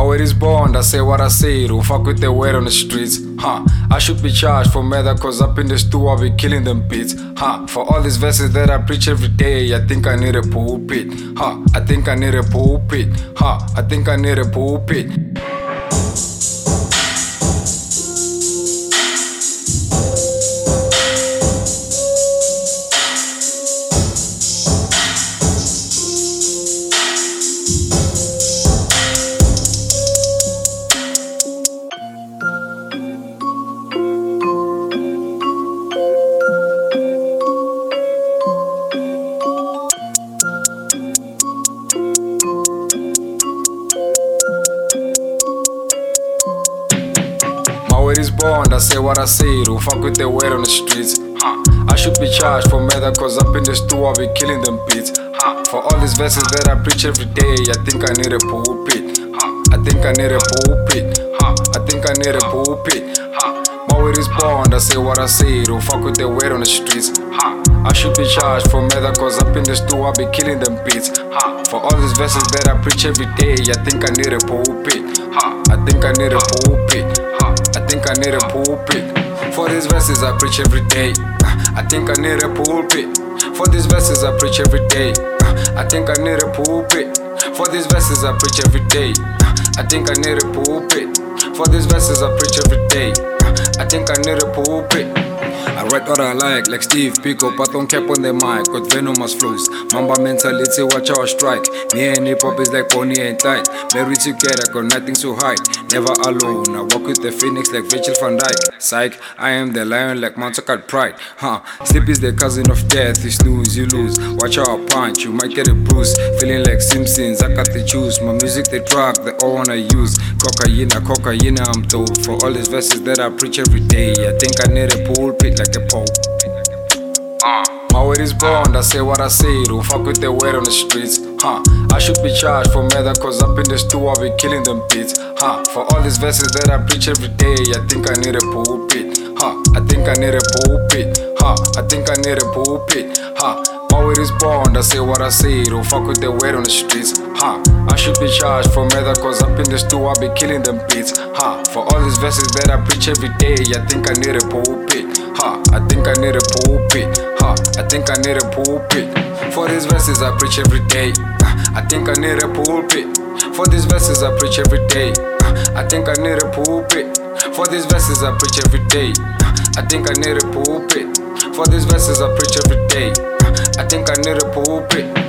word is bond, I say what I say. Don't fuck with the word on the streets. I should be charged for murder, cause up in the stew I'll be killing them beats. For all these verses that I preach every day, I think I need a pulpit. I think I need a pulpit. I think I need a pulpit. Word is bond, I say what I say. Don't fuck with the word on the streets. I should be charged for murder, cause up in the stew I'll be killing them beats. For all these verses that I preach every day, I think I need a pulpit. I think I need a pulpit. I think I need a pulpit. My word is bond, I say what I say. Don't fuck with the word on the streets. I should be charged for murder, cause up in the stew I'll be killing them beats. For all these verses that I preach every day, I think I need a pulpit. I think I need a pulpit. I think I need a pulpit. For these verses I preach every day. I think I need a pulpit. For these verses I preach every day. I think I need a pulpit. For these verses I preach every day. I think I need a pulpit. For these verses I preach every day. I think I need a pulpit. I write what I like Steve Pico, but don't cap on the mic, got venomous flows. Mamba mentality, watch our strike. Me and hip hop is like Bonnie and Clyde. Married together, got nothing to hide. Never alone, I walk with the phoenix like Virgil van Dijk. Psych, I am the lion like Mount Sakat Pride. Sleep is the cousin of death, you snooze, you lose. Watch our punch, you might get a bruise. Feeling like Simpsons, I got the juice. My music, the drug, they all wanna use. Cocaine, I'm dope. For all these verses that I preach every day, I think I need a pulpit like a pope. My word is bond, I say what I say. Don't fuck with the word on the streets. I should be charged for murder, cause up in the stew I'll be killing them beats. For all these verses that I preach every day, I think I need a pulpit. I think I need a pulpit. I think I need a pulpit. My word is bond, I say what I say. Don't fuck with the word on the streets. I should be charged for murder, cause up in the stew I'll be killing them beats. For all these verses that I preach every day, I think I need a pulpit. I think I need a pulpit. I think I need a pulpit. For these verses I preach every day. I think I need a pulpit. For these verses I preach every day. I think I need a pulpit. For these verses I preach every day. I think I need a pulpit. For these verses I preach every day. I think I need a pulpit.